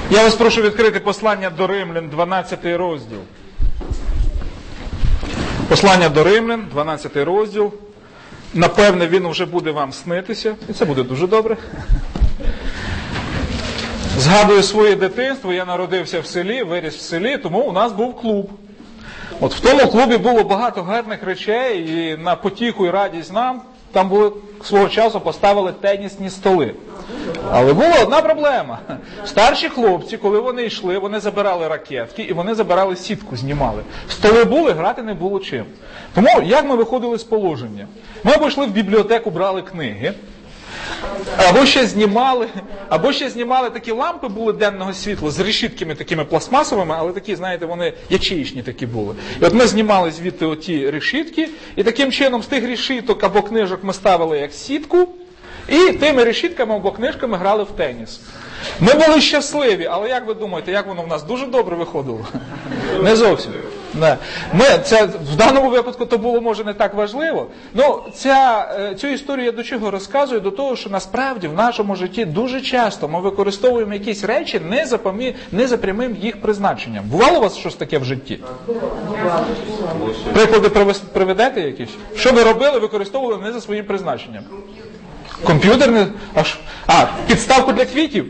Я вас прошу відкрити послання до Римлян, 12 розділ. Послання до Римлян, 12 розділ. Напевне, він вже буде вам снитися, і це буде дуже добре. Згадую своє дитинство, я народився в селі, виріс в селі, тому у нас був клуб. От в тому клубі було багато гарних речей, і на потіху і радість нам, там були, свого часу поставили тенісні столи. Але була одна проблема. Старші хлопці, коли вони йшли, вони забирали ракетки і вони забирали сітку, знімали. Столи були, грати не було чим. Тому як ми виходили з положення? Ми або йшли в бібліотеку, брали книги, або ще знімали такі лампи, були денного світла, з решітками такими пластмасовими, але такі, знаєте, вони ячеїчні такі були. І от ми знімали звідти оті решітки, і таким чином з тих решіток або книжок ми ставили як сітку, і тими решітками або книжками грали в теніс. Ми були щасливі, але як ви думаєте, як воно в нас дуже добре виходило? Не зовсім. Це, в даному випадку то було, може, не так важливо. Ну, цю історію я до чого розказую? До того, що насправді в нашому житті дуже часто ми використовуємо якісь речі не за прямим їх призначенням. Бувало у вас щось таке в житті? Приклади приведете якісь? Що ви робили, використовували не за своїм призначенням? Комп'ютерне? Підставку для квітів?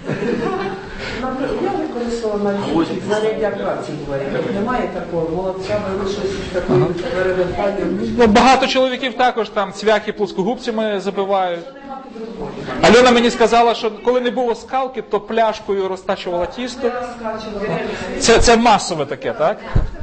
Я використовувала навіть знаряддя праці буває. Немає такого, молодця, ви щось такої перевертання. Багато чоловіків також там цвяхи плоскогубцями забивають. Альона мені сказала, що коли не було скалки, то пляшкою розтачувала тісто. Це масове таке, так?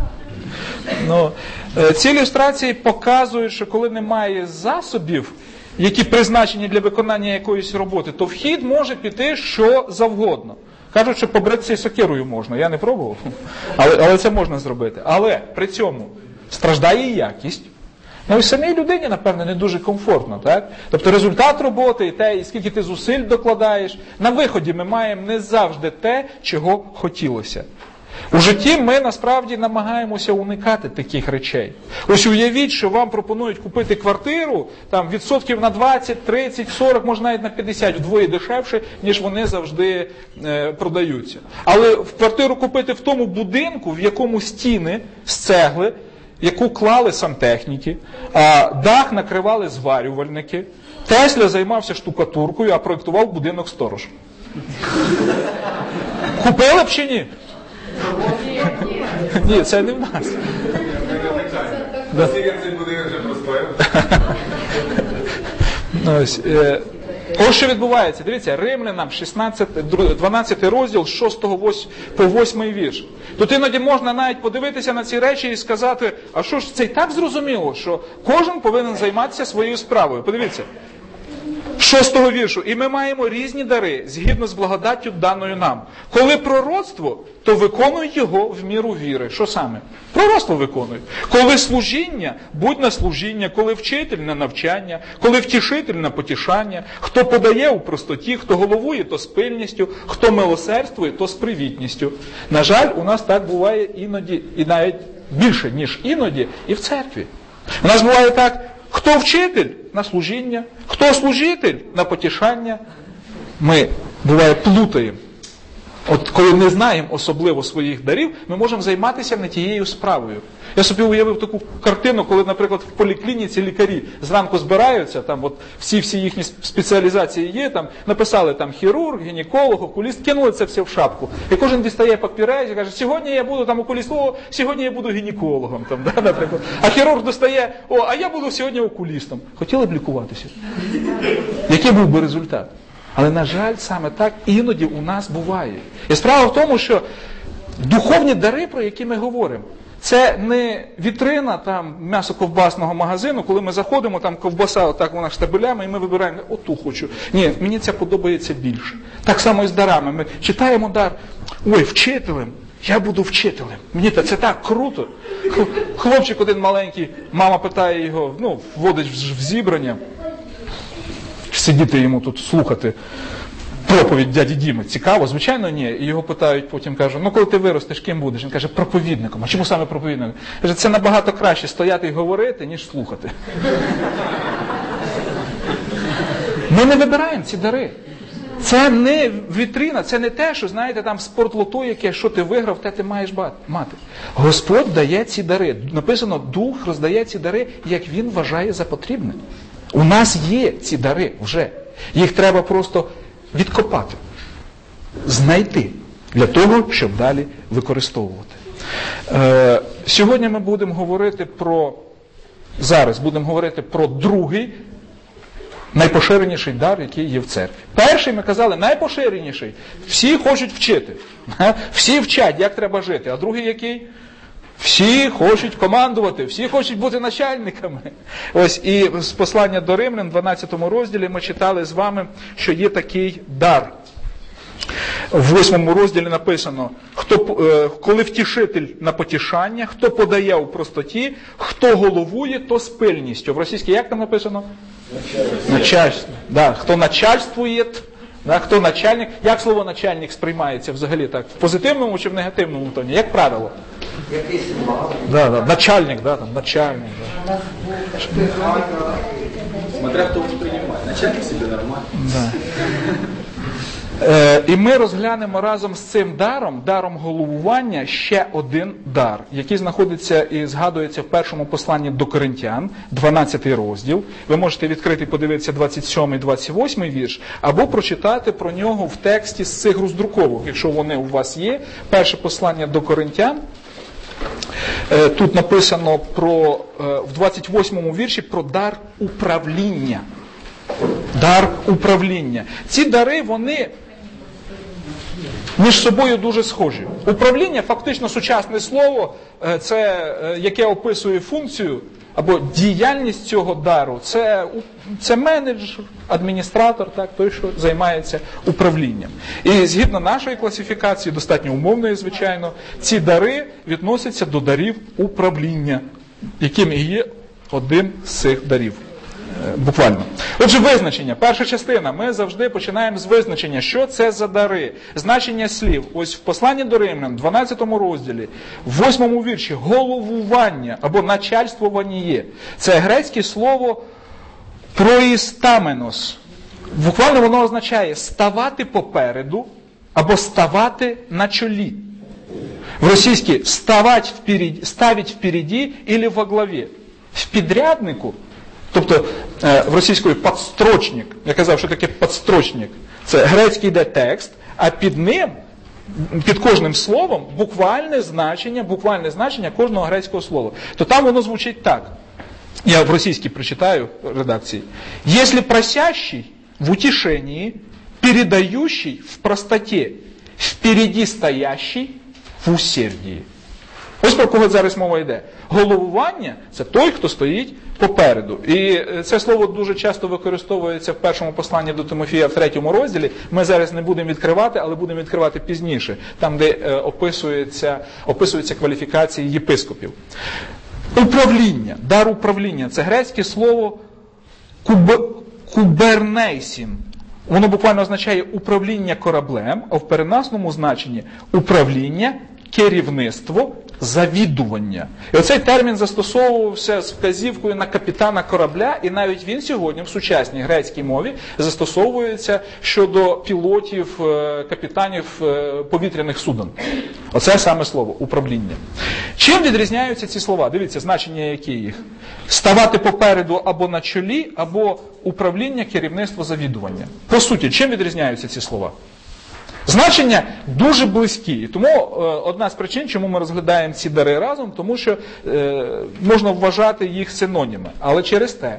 Ці ілюстрації показують, що коли немає засобів, які призначені для виконання якоїсь роботи, то в хід може піти що завгодно. Кажуть, що побритися сокирою можна. Я не пробував, але це можна зробити. Але при цьому страждає і якість. І самій людині, напевно, не дуже комфортно. Так? Тобто результат роботи, і скільки ти зусиль докладаєш, на виході ми маємо не завжди те, чого хотілося. У житті ми, насправді, намагаємося уникати таких речей. Ось уявіть, що вам пропонують купити квартиру там, відсотків на 20, 30, 40, може навіть на 50, вдвоє дешевше, ніж вони завжди продаються. Але в квартиру купити в тому будинку, в якому стіни з цегли, яку клали сантехніки, а дах накривали зварювальники, Тесля займався штукатуркою, а проєктував будинок сторож. Купили б чи ні? Ні, це не в нас. Ось що відбувається. Дивіться, Римлянам 12 розділ з 6 по 8 вірш. Тут іноді можна навіть подивитися на ці речі і сказати, а що ж це і так зрозуміло, що кожен повинен займатися своєю справою. Подивіться. 6 віршу. І ми маємо різні дари, згідно з благодаттю даною нам. Коли пророцтво, то виконують його в міру віри. Що саме? Пророцтво виконують. Коли служіння, будь на служіння. Коли вчитель, на навчання. Коли втішитель, на потішання. Хто подає у простоті, хто головує, то з пильністю. Хто милосердствує, то з привітністю. На жаль, у нас так буває іноді, і навіть більше, ніж іноді, і в церкві. У нас буває так, хто вчитель – на служіння, хто служитель – на потішання. Ми, буває, плутаємо. От коли не знаємо особливо своїх дарів, ми можемо займатися не тією справою. Я собі уявив таку картину, коли, наприклад, в поліклініці лікарі зранку збираються, там от всі їхні спеціалізації є, там написали там хірург, гінеколог, окуліст, кинули це все в шапку. І кожен дістає папірець і каже, сьогодні я буду там окулістом, сьогодні я буду гінекологом, там, да, наприклад. А хірург достає, а я буду сьогодні окулістом. Хотіли б лікуватися? Який був би результат? Але, на жаль, саме так іноді у нас буває. І справа в тому, що духовні дари, про які ми говоримо, це не вітрина там м'ясо-ковбасного магазину, коли ми заходимо, там ковбаса отак вона штабелями, і ми вибираємо, оту хочу. Ні, мені це подобається більше. Так само і з дарами. Ми читаємо дар, вчителем, я буду вчителем. Мені це так круто. Хлопчик один маленький, мама питає його, вводить в зібрання, сидіти йому тут, слухати проповідь дяді Діми. Цікаво? Звичайно, ні. І його питають, потім кажуть, коли ти виростеш, ким будеш? Він каже, проповідником. А чому саме проповідником? Каже, це набагато краще стояти і говорити, ніж слухати. Ми не вибираємо ці дари. Це не вітрина, це не те, що, знаєте, там спортлото, яке, що ти виграв, те ти маєш мати. Господь дає ці дари. Написано, Дух роздає ці дари, як Він вважає за потрібне. У нас є ці дари вже. Їх треба просто відкопати, знайти, для того, щоб далі використовувати. Сьогодні ми будемо говорити зараз будемо говорити про другий, найпоширеніший дар, який є в церкві. Перший, ми казали, найпоширеніший. Всі хочуть вчити. Всі вчать, як треба жити. А другий який? Всі хочуть командувати, всі хочуть бути начальниками. Ось, і з послання до Римлян, 12 розділі, ми читали з вами, що є такий дар. В 8 розділі написано, коли втішитель на потішання, хто подає у простоті, хто головує, то з пильністю. В російській як там написано? Начальство. Да, хто начальствує, да, хто начальник. Як слово начальник сприймається взагалі так? В позитивному чи в негативному тоні? Як правило? Начальник, начальник. Да. Смотря хто воспринимає. Начальник себе нормально. Да. І ми розглянемо разом з цим даром головування, ще один дар, який знаходиться і згадується в першому посланні до Коринтян, 12 розділ. Ви можете відкрити і подивитися 27-28 вірш, або прочитати про нього в тексті з цих роздруковок, якщо вони у вас є. Перше послання до Коринтян. Тут написано в 28 вірші про дар управління. Дар управління. Ці дари, вони між собою дуже схожі. Управління, фактично сучасне слово, це яке описує функцію або діяльність цього дару. Це менеджер, адміністратор, так, той, що займається управлінням. І згідно нашої класифікації, достатньо умовної, звичайно, ці дари відносяться до дарів управління, яким і є один з цих дарів. Буквально. Отже, визначення. Перша частина. Ми завжди починаємо з визначення. Що це за дари? Значення слів. Ось в посланні до Римлян, 12 розділі, в 8 вірші, головування або начальствування. Це грецьке слово проістаменос. Буквально воно означає ставати попереду або ставати на чолі. В російській ставить впереді или во главі. В підряднику. Тобто в російської подстрочник, я казав, що таке подстрочник, це грецький йде текст, а під ним, під кожним словом, буквальне значення кожного грецького слова. То там воно звучить так. Я в російській прочитаю редакції. «Если просящий в утешении, передающий в простоте, впереди стоящий в усердии». Ось про кого зараз мова йде. Головування – це той, хто стоїть попереду. І це слово дуже часто використовується в першому посланні до Тимофія в 3 розділі. Ми зараз не будемо відкривати, але будемо відкривати пізніше, там, де описуються кваліфікації єпископів. Управління, дар управління – це грецьке слово кубернейсін. Воно буквально означає управління кораблем, а в переносному значенні управління, керівництво, завідування. І оцей термін застосовувався з вказівкою на капітана корабля, і навіть він сьогодні в сучасній грецькій мові застосовується щодо пілотів, капітанів повітряних суден. Оце саме слово – управління. Чим відрізняються ці слова? Дивіться, значення які їх. Ставати попереду або на чолі, або управління, керівництво, завідування. По суті, чим відрізняються ці слова? Значення дуже близькі. І тому одна з причин, чому ми розглядаємо ці дари разом, тому що можна вважати їх синоніми. Але через те,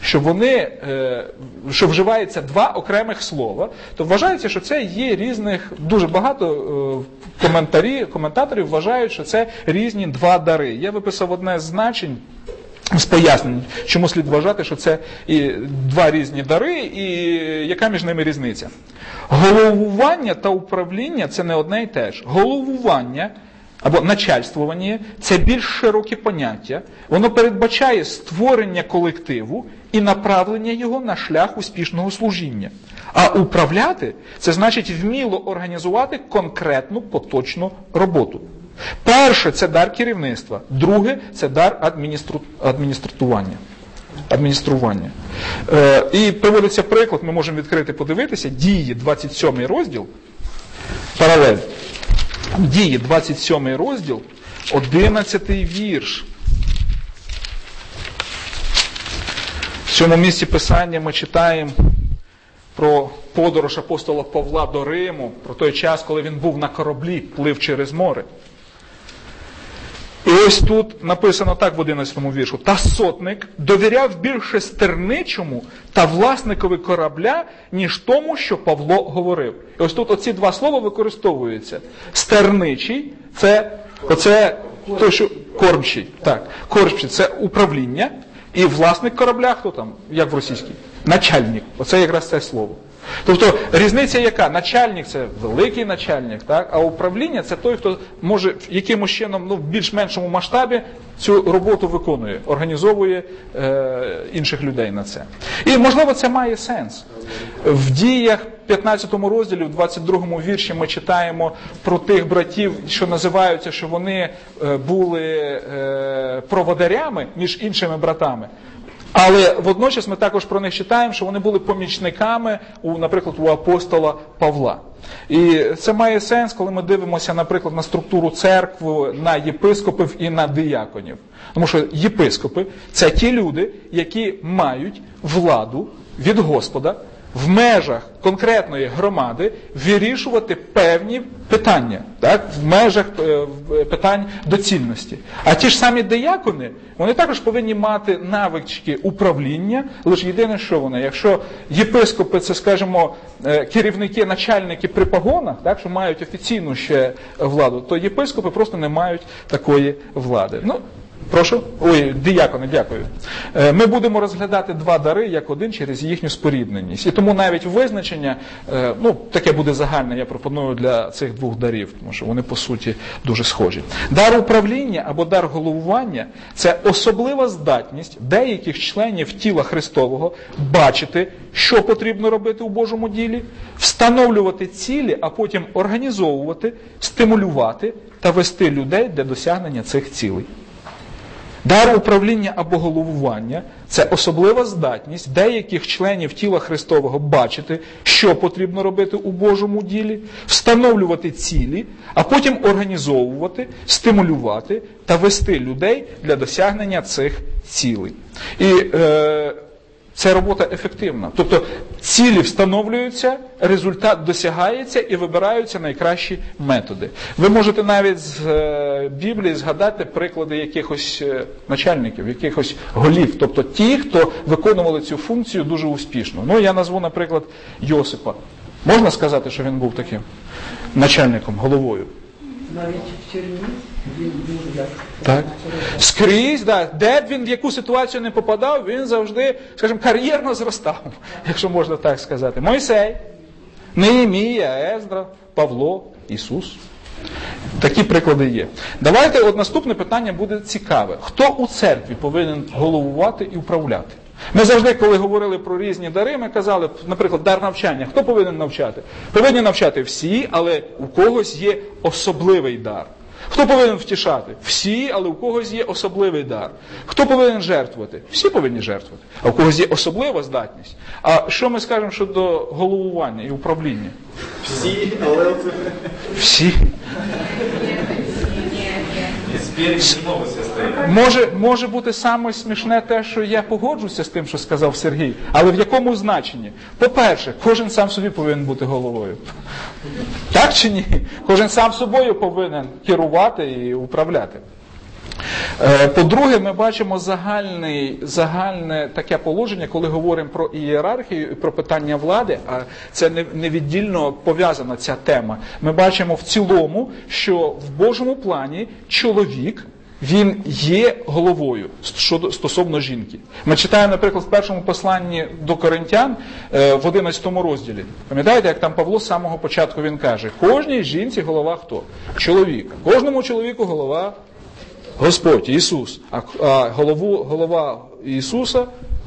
що вживається два окремих слова, то вважається, що це є різних, дуже багато коментаторів вважають, що це різні два дари. Я виписав одне з значень, з пояснень, чому слід вважати, що це і два різні дари, і яка між ними різниця. Головування та управління – це не одне і те ж. Головування або начальствування – це більш широке поняття. Воно передбачає створення колективу і направлення його на шлях успішного служіння. А управляти – це значить вміло організувати конкретну поточну роботу. Перше – це дар керівництва, друге – це дар адміністрування. Адміністрування. І приводиться приклад, ми можемо відкрити, подивитися, Дії, 27 розділ, паралель. Дії, 27 розділ, 11 вірш. В цьому місці Писання ми читаємо про подорож апостола Павла до Риму, про той час, коли він був на кораблі, плив через море. І ось тут написано так в 11 віршу. «Та сотник довіряв більше стерничому та власникові корабля, ніж тому, що Павло говорив». І ось тут оці два слова використовуються. Стерничий – це той, що кормчий. Так, кормчий – це управління. І власник корабля, хто там, як в російській? Начальник. Оце якраз це слово. Тобто різниця яка? Начальник – це великий начальник, так? А управління – це той, хто може якимось чином, в більш-меншому масштабі цю роботу виконує, організовує інших людей на це. І, можливо, це має сенс. В Діях, 15 розділі, в 22 вірші ми читаємо про тих братів, що називаються, що вони були проводарями між іншими братами. Але водночас ми також про них читаємо, що вони були помічниками, наприклад, у апостола Павла. І це має сенс, коли ми дивимося, наприклад, на структуру церкви, на єпископів і на дияконів. Тому що єпископи – це ті люди, які мають владу від Господа в межах конкретної громади вирішувати певні питання, так? В межах питань доцільності. А ті ж самі диякони, вони також повинні мати навички управління, лише єдине, що вони, якщо єпископи, це, скажімо, керівники, начальники при погонах, так, що мають офіційну ще владу, то єпископи просто не мають такої влади. Прошу? Диякони, дякую. Ми будемо розглядати два дари як один через їхню спорідненість. І тому навіть визначення, таке буде загальне, я пропоную для цих двох дарів, тому що вони, по суті, дуже схожі. Дар управління або дар головування – це особлива здатність деяких членів тіла Христового бачити, що потрібно робити у Божому ділі, встановлювати цілі, а потім організовувати, стимулювати та вести людей для досягнення цих цілей. Дар управління або головування – це особлива здатність деяких членів тіла Христового бачити, що потрібно робити у Божому ділі, встановлювати цілі, а потім організовувати, стимулювати та вести людей для досягнення цих цілей. І це робота ефективна. Тобто цілі встановлюються, результат досягається і вибираються найкращі методи. Ви можете навіть з Біблії згадати приклади якихось начальників, якихось голів. Тобто ті, хто виконували цю функцію дуже успішно. Я назву, наприклад, Йосипа. Можна сказати, що він був таким начальником, головою? Навіть в тюрмі він був так. Скрізь, де б він в яку ситуацію не попадав, він завжди, скажімо, кар'єрно зростав, якщо можна так сказати. Мойсей, Неємія, Ездра, Павло, Ісус. Такі приклади є. Давайте, наступне питання буде цікаве. Хто у церкві повинен головувати і управляти? Ми завжди, коли говорили про різні дари, ми казали, наприклад, дар навчання. Хто повинен навчати? Повинні навчати всі, але у когось є особливий дар. Хто повинен втішати? Всі, але у когось є особливий дар. Хто повинен жертвувати? Всі повинні жертвувати. А у когось є особлива здатність. А що ми скажемо щодо головування і управління? Всі, але... Всі. Може бути саме смішне те, що я погоджуся з тим, що сказав Сергій, але в якому значенні? По-перше, кожен сам собі повинен бути головою. Так чи ні? Кожен сам собою повинен керувати і управляти. По-друге, ми бачимо загальне таке положення, коли говоримо про ієрархію і про питання влади, а це невіддільно пов'язана ця тема. Ми бачимо в цілому, що в Божому плані чоловік, він є головою стосовно жінки. Ми читаємо, наприклад, в першому посланні до Коринтян в 11 розділі. Пам'ятаєте, як там Павло з самого початку він каже, кожній жінці голова хто? Чоловік. Кожному чоловіку голова Господь, Ісус. А голова Ісуса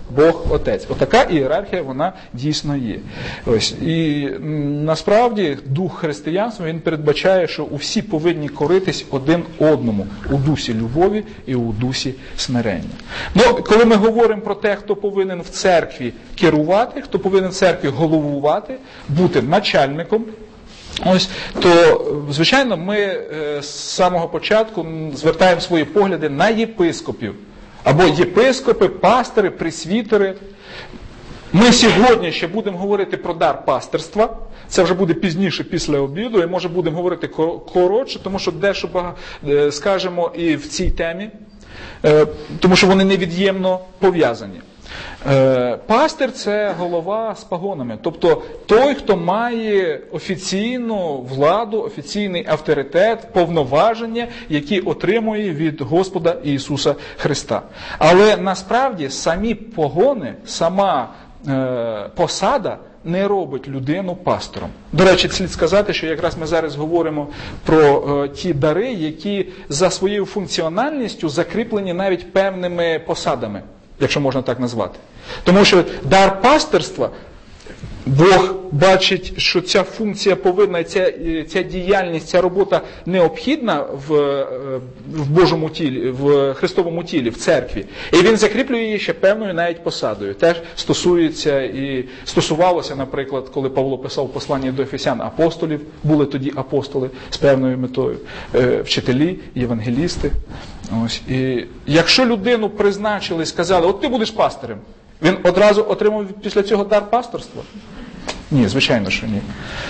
Бог Отець. Отака ієрархія, вона дійсно є. Ось. І насправді дух християнства, він передбачає, що усі повинні коритись один одному у дусі любові і у дусі смирення. Ну, коли ми говоримо про те, хто повинен в церкві керувати, хто повинен в церкві головувати, бути начальником, ось, то, звичайно, ми з самого початку звертаємо свої погляди на єпископів. Або єпископи, пастори, пресвітери. Ми сьогодні ще будемо говорити про дар пастирства. Це вже буде пізніше, після обіду, і може будемо говорити коротше, тому що дещо скажемо і в цій темі, тому що вони невід'ємно пов'язані. Пастир – це голова з пагонами, тобто той, хто має офіційну владу, офіційний авторитет, повноваження, які отримує від Господа Ісуса Христа. Але насправді самі погони, сама посада не робить людину пастором. До речі, слід сказати, що якраз ми зараз говоримо про ті дари, які за своєю функціональністю закріплені навіть певними посадами, якщо можна так назвати. Тому що дар пастирства, Бог бачить, що ця функція повинна, ця діяльність, ця робота необхідна в Божому тілі, в Христовому тілі, в церкві. І він закріплює її ще певною навіть посадою. Теж стосувалося, наприклад, коли Павло писав послання до Ефесян апостолів, були тоді апостоли з певною метою, вчителі, євангелісти. Ось. І якщо людину призначили і сказали, от ти будеш пастирем, він одразу отримав після цього дар пасторства? Ні, звичайно, що ні.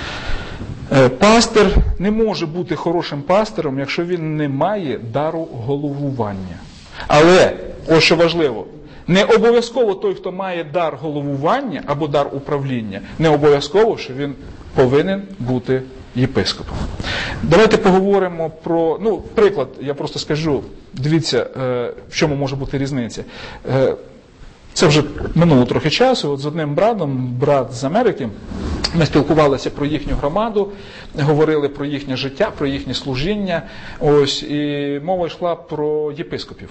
Пастир не може бути хорошим пастиром, якщо він не має дару головування. Але, ось що важливо, не обов'язково той, хто має дар головування або дар управління, не обов'язково, що він повинен бути єпископом. Давайте поговоримо про, приклад, я просто скажу, дивіться, в чому може бути різниця. Це вже минуло трохи часу, от з одним братом, брат з Америки, ми спілкувалися про їхню громаду, говорили про їхнє життя, про їхнє служіння, ось, і мова йшла про єпископів.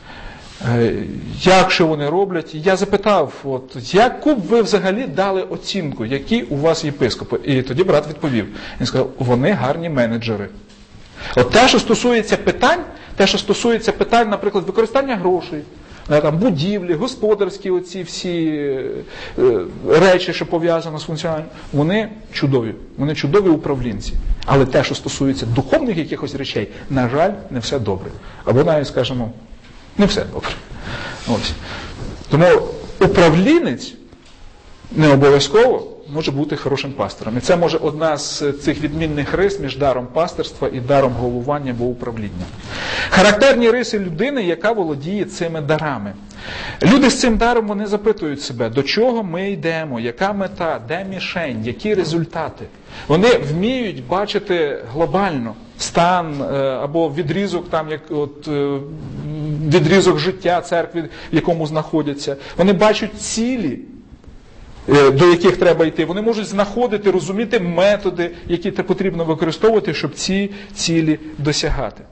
Як що вони роблять? Я запитав, яку б ви взагалі дали оцінку, які у вас єпископи? І тоді брат відповів, він сказав, вони гарні менеджери. От те, що стосується питань, наприклад, використання грошей, там, будівлі, господарські оці всі речі, що пов'язані з функціональним, вони чудові управлінці. Але те, що стосується духовних якихось речей, на жаль, не все добре. Або навіть, скажемо, не все добре. Ось. Тому управлінець не обов'язково може бути хорошим пастором. І це може одна з цих відмінних рис між даром пастирства і даром головування або управління. Характерні риси людини, яка володіє цими дарами. Люди з цим даром, вони запитують себе, до чого ми йдемо, яка мета, де мішень, які результати. Вони вміють бачити глобально стан або відрізок, відрізок життя церкви, в якому знаходяться. Вони бачать цілі, до яких треба йти. Вони можуть знаходити, розуміти методи, які потрібно використовувати, щоб ці цілі досягати.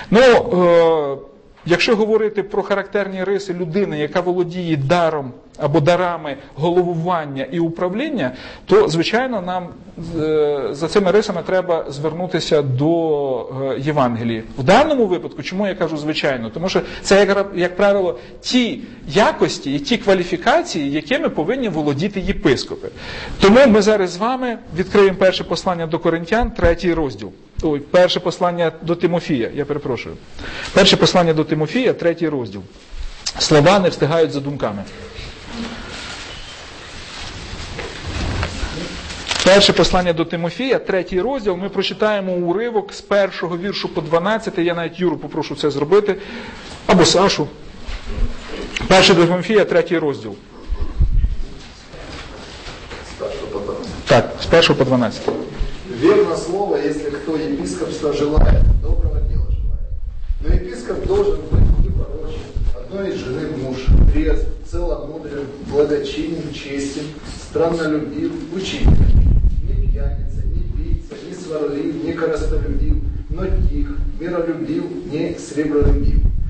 Якщо говорити про характерні риси людини, яка володіє даром або дарами головування і управління, то, звичайно, нам за цими рисами треба звернутися до Євангелії. В даному випадку, чому я кажу звичайно? Тому що це, як правило, ті якості і ті кваліфікації, якими повинні володіти єпископи. Тому ми зараз з вами відкриємо перше послання до Коринтян, 3 розділ. Перше послання до Тимофія, я перепрошую. Перше послання до Тимофія, 3 розділ. Слова не встигають за думками. Перше послання до Тимофія, 3 розділ, ми прочитаємо уривок з 1 віршу по 12, я навіть Юру попрошу це зробити, або Сашу. 1 до Тимофія, 3 розділ. Так, з 1 по 12. Верно слово, если кто епископство желает, доброго дела желает. Но епископ должен быть непорочен, одной из жены муж, трезв, целомудрен, благочинен, честен, страннолюбив, учитель, не пьяница, не пийца, не сварлив, не коростолюбив, но тих, миролюбив, не сребролюбив.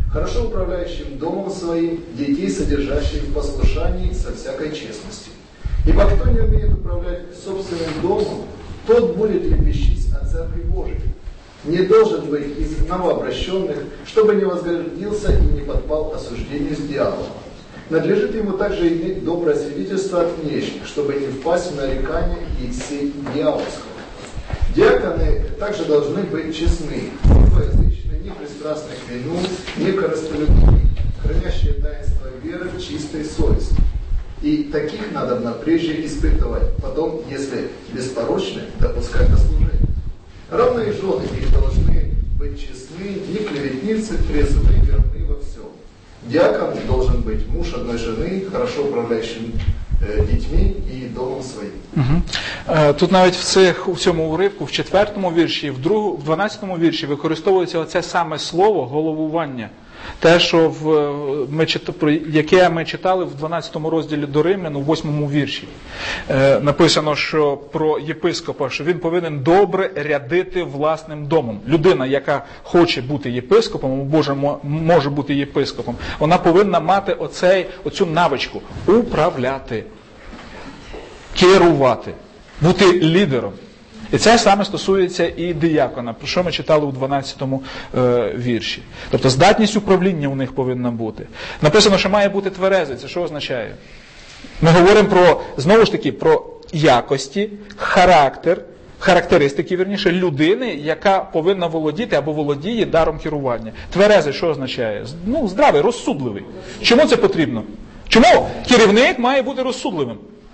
хорошо управляющим домом своим, детей, содержащих в послушании со всякой честностью. Ибо кто не умеет управлять собственным домом, тот будет лепещить о Церкви Божией. Не должен быть из новообращенных, чтобы не возгордился и не подпал осуждению с дьяволом. Надлежит ему также иметь доброе свидетельство от внешних, чтобы не впасть в нарекание и сеть дьявольского. Диаконы также должны быть честны, не злоязычны, не пристрастны к вину, не корыстолюбивы, хранящие таинство веры в чистой совести. И таких надо прежде испытывать, потом, если беспорочны, допускать до служения. Равно и жены их должны быть честны, не клеветницы, трезвы, верны во всем. Диакон должен быть муж одной жены, хорошо управляющим дітьми і домом своїм. Тут навіть в цьому уривку, в 4-му вірші, в 12-му вірші використовується оце саме слово головування. Те, що яке ми читали в 12-му розділі до Римлян, у 8-му вірші. Написано, що про єпископа, що він повинен добре рядити власним домом. Людина, яка хоче бути єпископом, або може бути єпископом, вона повинна мати оцю навичку – управляти, керувати, бути лідером. І це саме стосується і диякона, про що ми читали у 12-му вірші. Тобто здатність управління у них повинна бути. Написано, що має бути тверезий. Це що означає? Ми говоримо про, знову ж таки, про якості, характеристики, вірніше, людини, яка повинна володіти або володіє даром керування. Тверезий що означає? Здравий, розсудливий. Чому це потрібно? Чому керівник має бути розсудливим?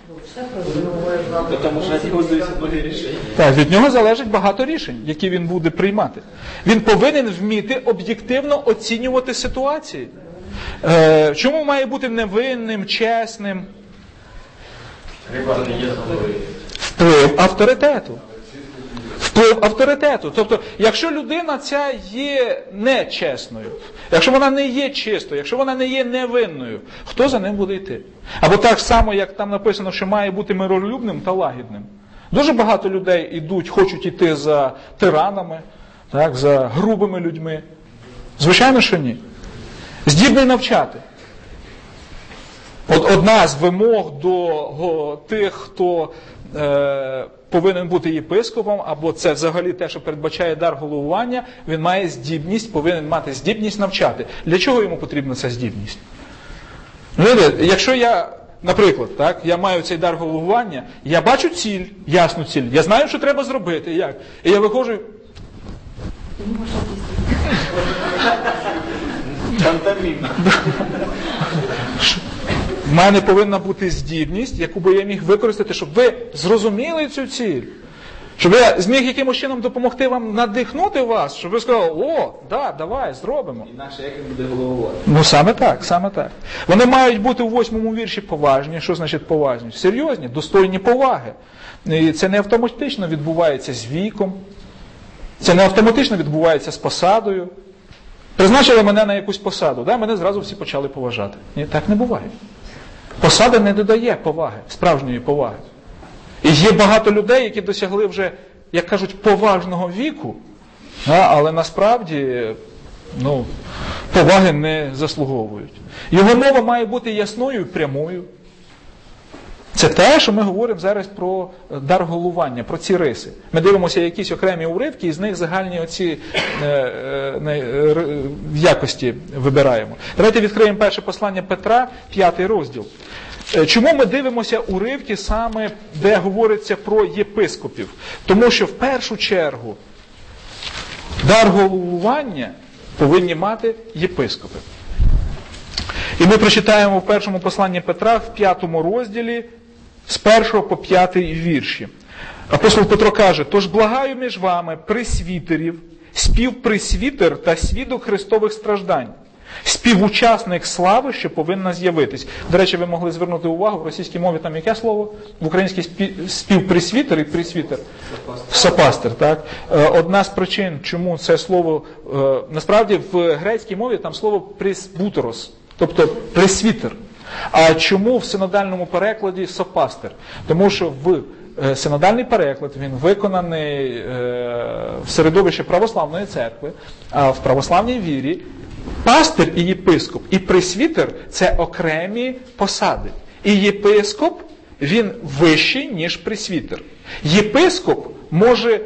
Тому що від нього залежить багато рішень. Так, від нього залежить багато рішень, які він буде приймати. Він повинен вміти об'єктивно оцінювати ситуації. Чому має бути невинним, чесним? Вплив авторитету. Вплив авторитету. Тобто, якщо людина ця є нечесною, якщо вона не є чистою, якщо вона не є невинною, хто за ним буде йти? Або так само, як там написано, що має бути миролюбним та лагідним. Дуже багато людей хочуть йти за тиранами, так, за грубими людьми. Звичайно, що ні. Здібний навчати. Одна з вимог до тих, хто повинен бути єпископом, або це взагалі те, що передбачає дар головування, він має повинен мати здібність навчати. Для чого йому потрібна ця здібність? Якщо я, наприклад, так, я маю цей дар головування, я бачу ціль, ясну ціль, я знаю, що треба зробити, як. І я виходжу... Пантомім. В мене повинна бути здібність, яку би я міг використати, щоб ви зрозуміли цю ціль. Щоб я зміг якимось чином допомогти вам надихнути вас, щоб ви сказали, давай, зробимо. Інакше як він буде головувати? Саме так, саме так. Вони мають бути у 8-му вірші поважні. Що значить поважні? Серйозні, достойні поваги. І це не автоматично відбувається з віком. Це не автоматично відбувається з посадою. Призначили мене на якусь посаду, мене зразу всі почали поважати. Ні, так не буває. Посада не додає поваги, справжньої поваги. І є багато людей, які досягли вже, як кажуть, поважного віку, але насправді поваги не заслуговують. Його мова має бути ясною і прямою. Це те, що ми говоримо зараз про дар головування, про ці риси. Ми дивимося якісь окремі уривки, і з них загальні оці якості вибираємо. Давайте відкриємо перше послання Петра, 5 розділ. Чому ми дивимося уривки саме, де говориться про єпископів? Тому що в першу чергу дар головування повинні мати єпископи. І ми прочитаємо в першому посланні Петра, в 5 розділі, з 1 по 5 вірші. Апостол Петро каже, «Тож благаю між вами пресвітерів, співпресвітер та свідок Христових страждань, співучасник слави, що повинна з'явитись». До речі, ви могли звернути увагу, в російській мові там яке слово? В українській співпресвітер і пресвітер. Сопастер, так? Одна з причин, чому це слово, насправді в грецькій мові там слово пресбутерос, тобто пресвітер. А чому в синодальному перекладі сопастер? Тому що синодальний переклад, він виконаний в середовищі православної церкви, а в православній вірі пастир і єпископ, і пресвітер – це окремі посади. І єпископ, він вищий, ніж пресвітер. Єпископ може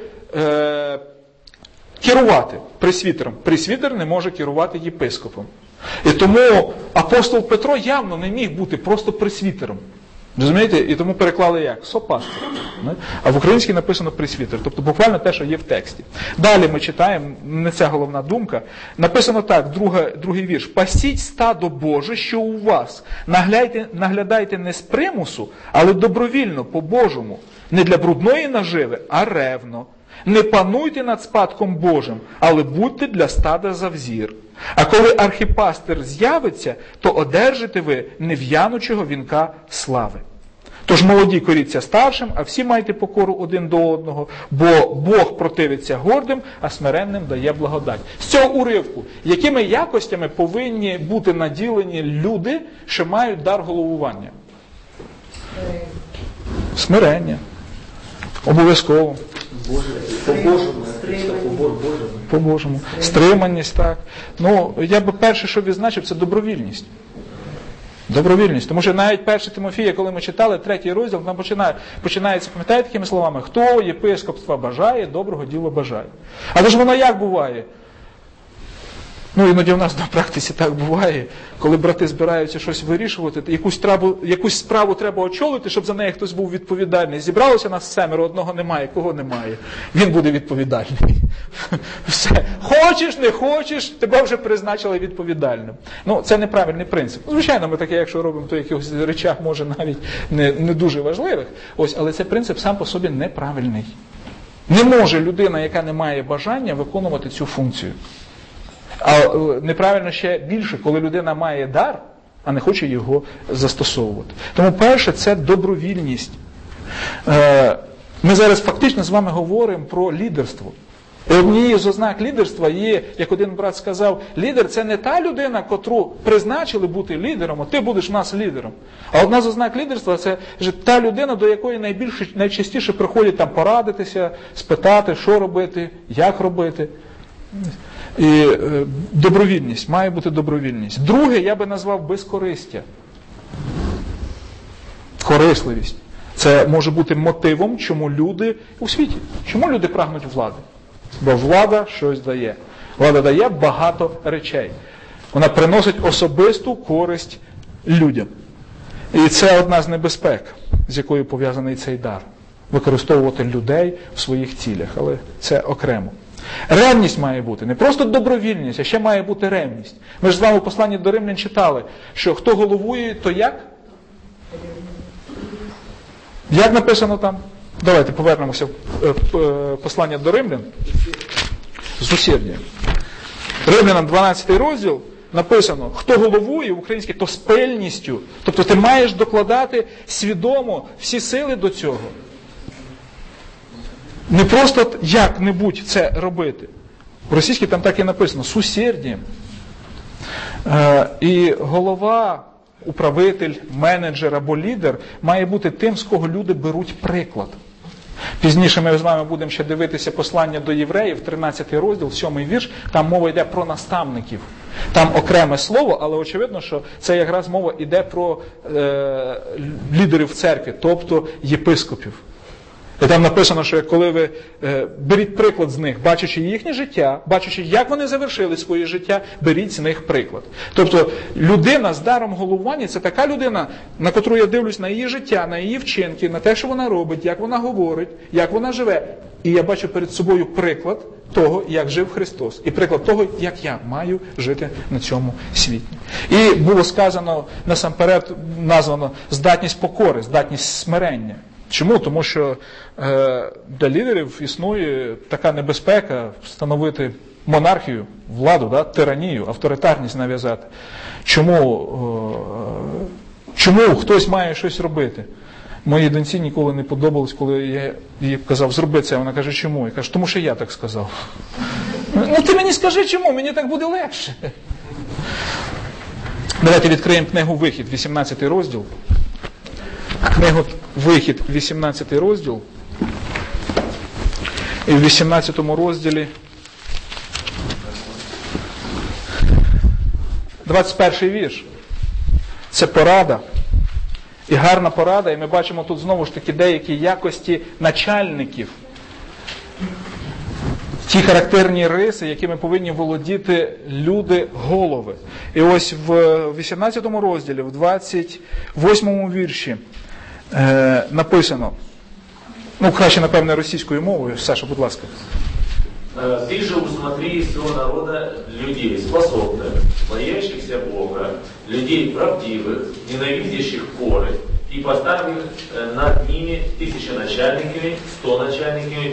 керувати пресвітером. Пресвітер не може керувати єпископом. І тому апостол Петро явно не міг бути просто пресвітером. Розумієте? І тому переклали як? Сопастир. А в українській написано пресвітер. Тобто буквально те, що є в тексті. Далі ми читаємо, не це головна думка. Написано так, другий вірш. «Пасіть стадо Боже, що у вас. Наглядайте не з примусу, але добровільно, по-божому. Не для брудної наживи, а ревно. Не пануйте над спадком Божим, але будьте для стада за взір. А коли архіпастир з'явиться, то одержите ви нев'янучого вінка слави. Тож молоді коріться старшим, а всі майте покору один до одного, бо Бог противиться гордим, а смиренним дає благодать». З цього уривку, якими якостями повинні бути наділені люди, що мають дар головування? Смирення. Обов'язково. По-божому, побор Божому. По-божому. Стриманість, так. Ну, я би перше, що відзначив, це добровільність. Добровільність. Тому що навіть 1 Тимофія, коли ми читали, 3 розділ, там починається, пам'ятаєте, такими словами: «Хто єпископства бажає, доброго діла бажає». Але ж воно як буває? Ну, іноді в нас на практиці так буває, коли брати збираються щось вирішувати, якусь справу треба очолити, щоб за неї хтось був відповідальний. Зібралося нас 7, одного немає, кого немає. Він буде відповідальний. Все. Хочеш, не хочеш, тебе вже призначили відповідальним. Ну, це неправильний принцип. Звичайно, ми таке, якщо робимо, то в якихось речах, може, навіть не дуже важливих. Ось, але цей принцип сам по собі неправильний. Не може людина, яка не має бажання, виконувати цю функцію. А неправильно ще більше, коли людина має дар, а не хоче його застосовувати. Тому перше – це добровільність. Ми зараз фактично з вами говоримо про лідерство. І однією з ознак лідерства є, як один брат сказав, лідер – це не та людина, котру призначили бути лідером, а ти будеш в нас лідером. А одна з ознак лідерства – це та людина, до якої найчастіше приходять там порадитися, спитати, що робити, як робити. І добровільність, має бути добровільність. Друге, я би назвав безкористя. Корисливість. Це може бути мотивом, чому люди у світі. Чому люди прагнуть влади? Бо влада щось дає. Влада дає багато речей. Вона приносить особисту користь людям. І це одна з небезпек, з якою пов'язаний цей дар. Використовувати людей в своїх цілях, але це окремо. Ревність має бути. Не просто добровільність, а ще має бути ревність. Ми ж з вами в посланні до Римлян читали, що хто головує, то як? Як написано там? Давайте повернемося в послання до Римлян. З усердям. Римлянам 12 розділ написано, хто головує в українській, то з пильністю. Тобто ти маєш докладати свідомо всі сили до цього. Не просто як-небудь це робити. В російській там так і написано, з усердям. І голова, управитель, менеджер або лідер має бути тим, з кого люди беруть приклад. Пізніше ми з вами будемо ще дивитися послання до євреїв, 13 розділ, 7 вірш, там мова йде про наставників. Там окреме слово, але очевидно, що це якраз мова йде про лідерів в церкві, тобто єпископів. І там написано, що коли ви беріть приклад з них, бачачи їхнє життя, бачачи, як вони завершили своє життя, беріть з них приклад. Тобто людина з даром головування – це така людина, на котру я дивлюсь на її життя, на її вчинки, на те, що вона робить, як вона говорить, як вона живе. І я бачу перед собою приклад того, як жив Христос. І приклад того, як я маю жити на цьому світі. І було сказано, насамперед, названо здатність покори, здатність смирення. Чому? Тому що для лідерів існує така небезпека встановити монархію, владу, тиранію, авторитарність нав'язати. Чому хтось має щось робити? Моїй доньці ніколи не подобалось, коли я їй казав, зроби це. Вона каже, чому? Я кажу, тому що я так сказав. Ну ти мені скажи чому, мені так буде легше. Давайте відкриємо книгу «Вихід», 18 розділ. Книгу «Вихід», 18 розділ. І в 18 розділі 21 вірш. Це порада. І гарна порада, і ми бачимо тут знову ж таки деякі якості начальників. Ті характерні риси, якими повинні володіти люди-голови. І ось в 18 розділі, в 28 вірші написано, краще, напевне, російською мовою. Саша, будь ласка. Ты же усмотри из всего народа людей способных, боящихся Бога, людей правдивых, ненавидящих поры, и поставь их над ними 1000 начальниками, 100 начальниками,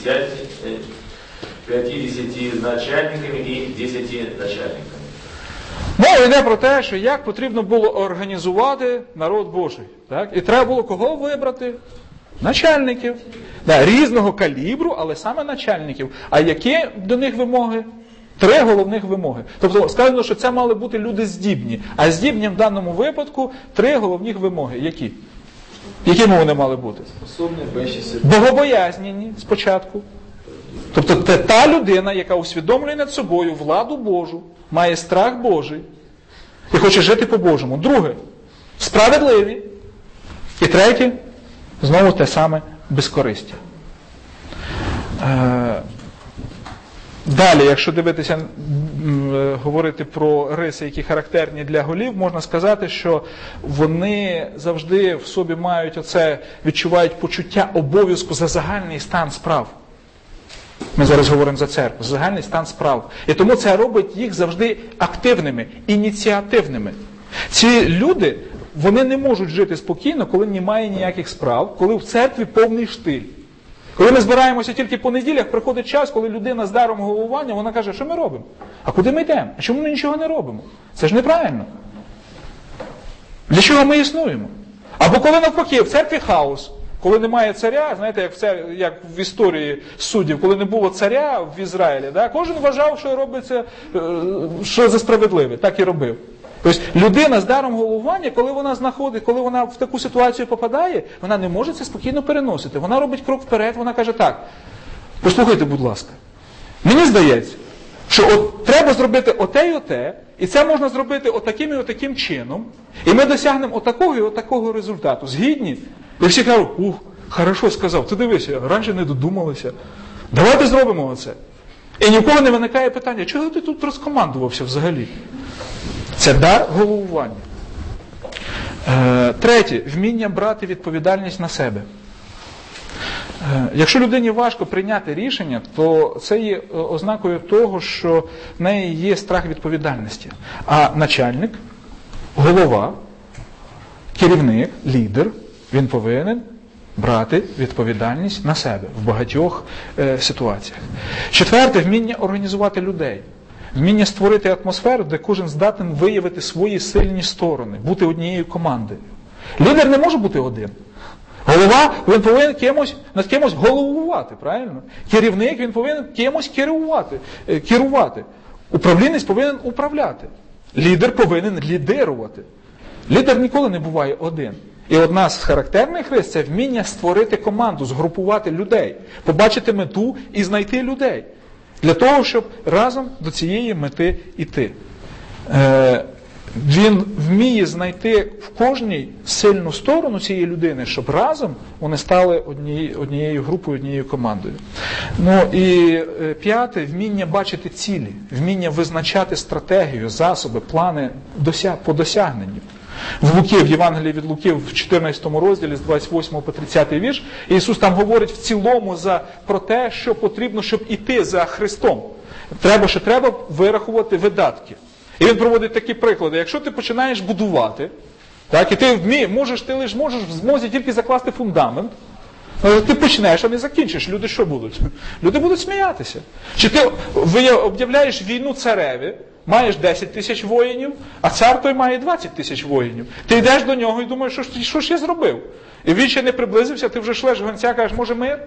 50 начальниками и 10 начальниками. Мова йде про те, що як потрібно було організувати народ Божий. Так? І треба було кого вибрати? Начальників. Різного калібру, але саме начальників. А які до них вимоги? 3 головних вимоги. Тобто сказано, що це мали бути люди здібні. А здібні в даному випадку 3 головних вимоги. Які? Якими вони мали бути? Богобоязнені спочатку. Тобто це та людина, яка усвідомлює над собою владу Божу, має страх Божий і хоче жити по-божому. Друге, справедливі. І третє, знову те саме, безкористя. Далі, якщо дивитися, говорити про риси, які характерні для голів, можна сказати, що вони завжди в собі мають відчувають почуття обов'язку за загальний стан справ. Ми зараз говоримо за церкву, за загальний стан справ. І тому це робить їх завжди активними, ініціативними. Ці люди, вони не можуть жити спокійно, коли немає ніяких справ, коли в церкві повний штиль. Коли ми збираємося тільки по неділях, приходить час, коли людина з даром головування, вона каже, що ми робимо? А куди ми йдемо? А чому ми нічого не робимо? Це ж неправильно. Для чого ми існуємо? Або коли навпаки, в церкві хаос. Коли немає царя, знаєте, як в історії суддів, коли не було царя в Ізраїлі, кожен вважав, що робиться, що за справедливе, так і робив. Тобто людина з даром головування, коли вона в таку ситуацію попадає, вона не може це спокійно переносити. Вона робить крок вперед, вона каже так, послухайте, будь ласка, мені здається, що треба зробити оте і оте, і це можна зробити отаким і отаким чином, і ми досягнемо отакого і отакого результату. Згідні? І всі кажуть, хорошо сказав, ти дивися, раніше не додумалися. Давайте зробимо оце. І ні в кого не виникає питання, чого ти тут розкомандувався взагалі? Це дар головування. Третє, вміння брати відповідальність на себе. Якщо людині важко прийняти рішення, то це є ознакою того, що в неї є страх відповідальності. А начальник, голова, керівник, лідер, він повинен брати відповідальність на себе в багатьох ситуаціях. Четверте, вміння організувати людей. Вміння створити атмосферу, де кожен здатен виявити свої сильні сторони, бути однією командою. Лідер не може бути один. Голова, він повинен над кимось головувати, правильно? Керівник, він повинен кимось керувати. Управлінець повинен управляти. Лідер повинен лідерувати. Лідер ніколи не буває один. І одна з характерних рис – це вміння створити команду, згрупувати людей, побачити мету і знайти людей. Для того, щоб разом до цієї мети йти. Він вміє знайти в кожній сильну сторону цієї людини, щоб разом вони стали однією групою, однією командою. Ну і п'яте, вміння бачити цілі, вміння визначати стратегію, засоби, плани по досягненню. В Євангелії від Луки, в 14 розділі, з 28 по 30 вірш, Ісус там говорить в цілому про те, що потрібно, щоб іти за Христом. Треба вирахувати видатки. І він проводить такі приклади. Якщо ти починаєш будувати, так, і ти можеш в змозі тільки закласти фундамент, ти почнеш, а не закінчиш. Люди що будуть? Люди будуть сміятися. Чи ти об'являєш війну цареві, маєш 10 тисяч воїнів, а цар той має 20 тисяч воїнів. Ти йдеш до нього і думаєш, що ж я зробив? І він ще не приблизився, ти вже шлеш гонця, кажеш, може мир?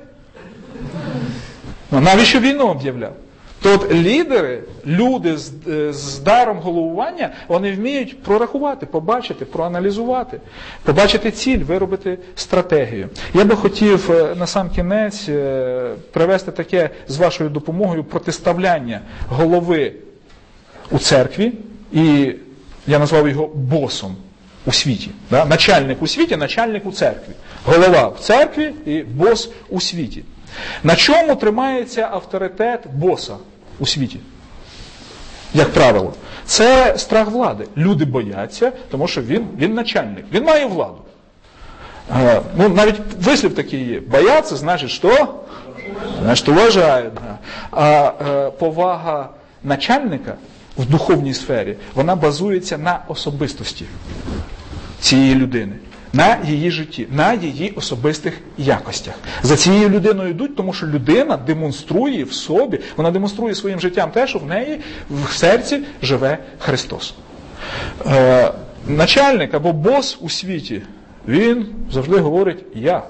Навіщо війну об'являв? То от лідери, люди з даром головування, вони вміють прорахувати, побачити, проаналізувати, побачити ціль, виробити стратегію. Я би хотів на сам кінець привести таке з вашою допомогою протиставляння голови у церкві і Я назвав його босом у світі. Да? Начальник у світі, начальник у церкві. Голова в церкві і бос у світі. На чому тримається авторитет боса у світі? Як правило, це страх влади. Люди бояться, тому що він начальник, він має владу. Ну, навіть вислів такий є. Бояться, значить, що? Значить, вважають. А повага начальника в духовній сфері, вона базується на особистості цієї людини, на її житті, на її особистих якостях. За цією людиною йдуть, тому що людина демонструє в собі, вона демонструє своїм життям те, що в неї в серці живе Христос. Начальник або бос у світі, він завжди говорить «я».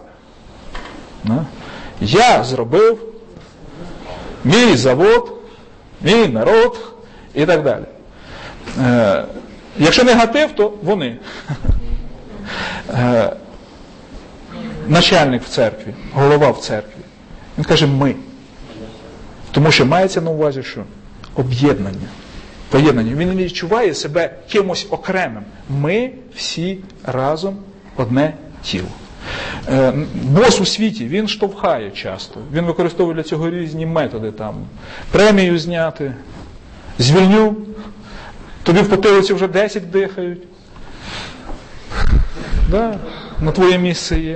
Я зробив, мій завод, мій народ і так далі. Якщо негатив, то вони. Начальник в церкві, голова в церкві, він каже «ми». Тому що мається на увазі, що об'єднання. Поєднання. Він не відчуває себе кимось окремим. Ми всі разом одне тіло. Бос у світі, він штовхає часто. Він використовує для цього різні методи. Там, премію зняти, звільню, тобі в потилицю вже 10 дихають. Да, на твоє місце є.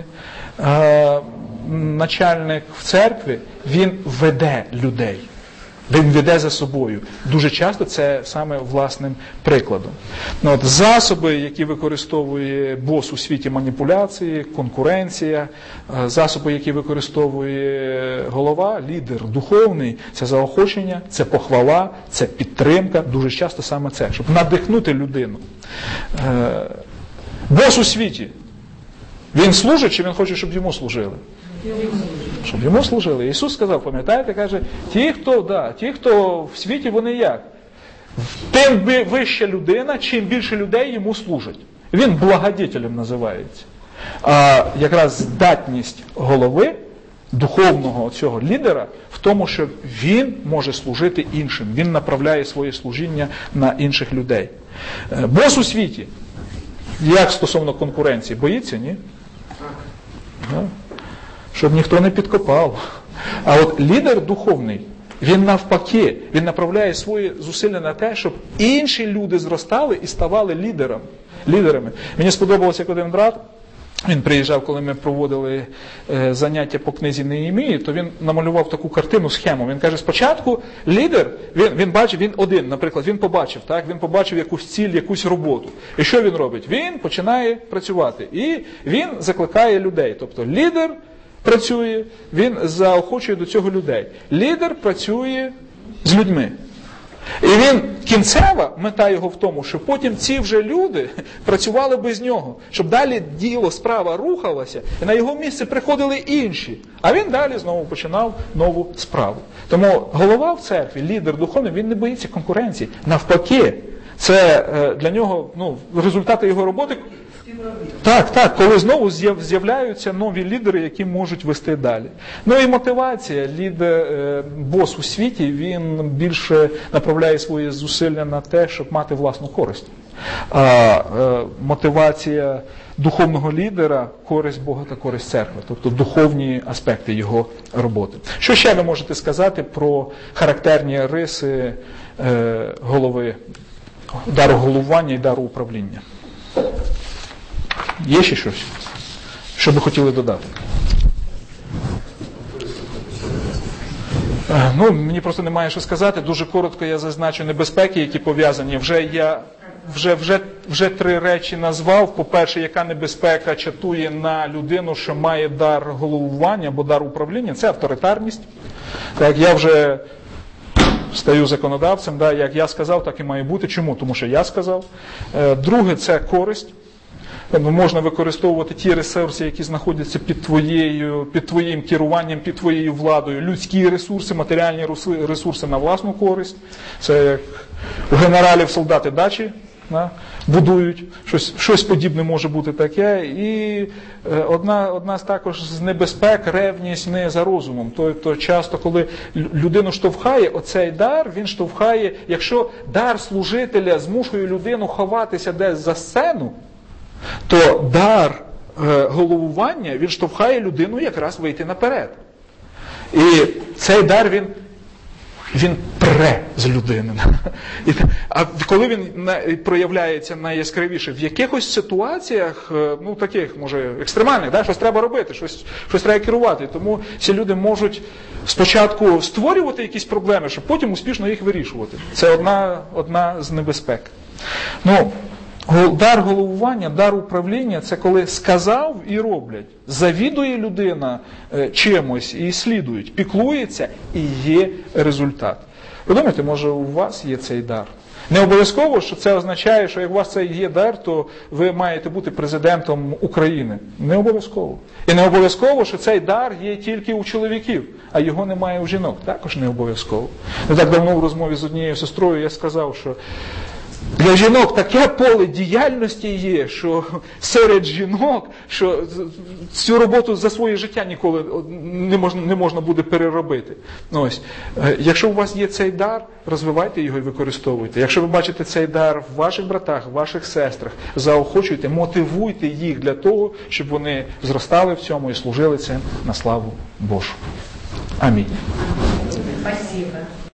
Начальник в церкві, він веде людей. Він веде за собою. Дуже часто це саме власним прикладом. От, засоби, які використовує бос у світі маніпуляції, конкуренція, засоби, які використовує голова, лідер духовний, це заохочення, це похвала, це підтримка. Дуже часто саме це, щоб надихнути людину. Бос у світі, він служить, чи він хоче, щоб йому служили? Щоб йому служили. Ісус сказав, пам'ятаєте, каже, ті, хто в світі, вони як? Тим вища людина, чим більше людей йому служать. Він благодетелем називається. А якраз здатність голови, духовного цього лідера, в тому, що він може служити іншим. Він направляє своє служіння на інших людей. Бос у світі, як стосовно конкуренції, боїться, ні? Щоб ніхто не підкопав. А от лідер духовний, він навпаки, він направляє свої зусилля на те, щоб інші люди зростали і ставали лідерами. Мені сподобалося, як один брат, він приїжджав, коли ми проводили заняття по книзі Неємії, то він намалював таку картину, схему. Він каже, спочатку лідер, він бачив, він один, наприклад, він побачив якусь ціль, якусь роботу. І що він робить? Він починає працювати. І він закликає людей. Тобто лідер працює, він заохочує до цього людей. Лідер працює з людьми. І він, кінцева мета його в тому, що потім ці вже люди працювали без нього, щоб далі діло, справа рухалася, і на його місце приходили інші. А він далі знову починав нову справу. Тому голова в церкві, лідер духовний, він не боїться конкуренції. Навпаки, це для нього, результати його роботи. Так, коли знову з'являються нові лідери, які можуть вести далі. Ну і мотивація. Бос у світі, він більше направляє свої зусилля на те, щоб мати власну користь. А мотивація духовного лідера – користь Бога та користь церкви, тобто духовні аспекти його роботи. Що ще ви можете сказати про характерні риси голови, дару головування і дару управління? Є ще щось, що би хотіли додати? Мені просто немає що сказати. Дуже коротко я зазначу небезпеки, які пов'язані. Вже 3 речі назвав. По-перше, яка небезпека чатує на людину, що має дар головування або дар управління. Це авторитарність. Так, я вже стаю законодавцем. Як я сказав, так і має бути. Чому? Тому що я сказав. Друге – це користь. Можна використовувати ті ресурси, які знаходяться під твоїм керуванням, під твоєю владою. Людські ресурси, матеріальні ресурси на власну користь. Це як у генералів солдати дачі да, будують, щось подібне може бути таке. І одна з також з небезпек – ревність не за розумом. Тобто часто, коли людину штовхає, оцей дар, він штовхає, якщо дар служителя змушує людину ховатися десь за сцену, то дар головування, він штовхає людину якраз вийти наперед. І цей дар, він пре з людини. А коли він проявляється найяскравіше? В якихось ситуаціях, ну таких, може, екстремальних, да, щось треба робити, щось треба керувати. Тому ці люди можуть спочатку створювати якісь проблеми, щоб потім успішно їх вирішувати. Це одна з небезпек. Ну, дар головування, дар управління – це коли сказав і роблять. Завідує людина чимось і слідують, піклується і є результат. Ви думаєте, може у вас є цей дар? Не обов'язково, що це означає, що як у вас це є дар, то ви маєте бути президентом України. Не обов'язково. І не обов'язково, що цей дар є тільки у чоловіків, а його немає у жінок. Також не обов'язково. Не так давно в розмові з однією сестрою я сказав, що для жінок таке поле діяльності є, що серед жінок, що цю роботу за своє життя ніколи не можна буде переробити. Ось. Якщо у вас є цей дар, розвивайте його і використовуйте. Якщо ви бачите цей дар в ваших братах, в ваших сестрах, заохочуйте, мотивуйте їх для того, щоб вони зростали в цьому і служили цим на славу Божу. Амінь. Спасибо.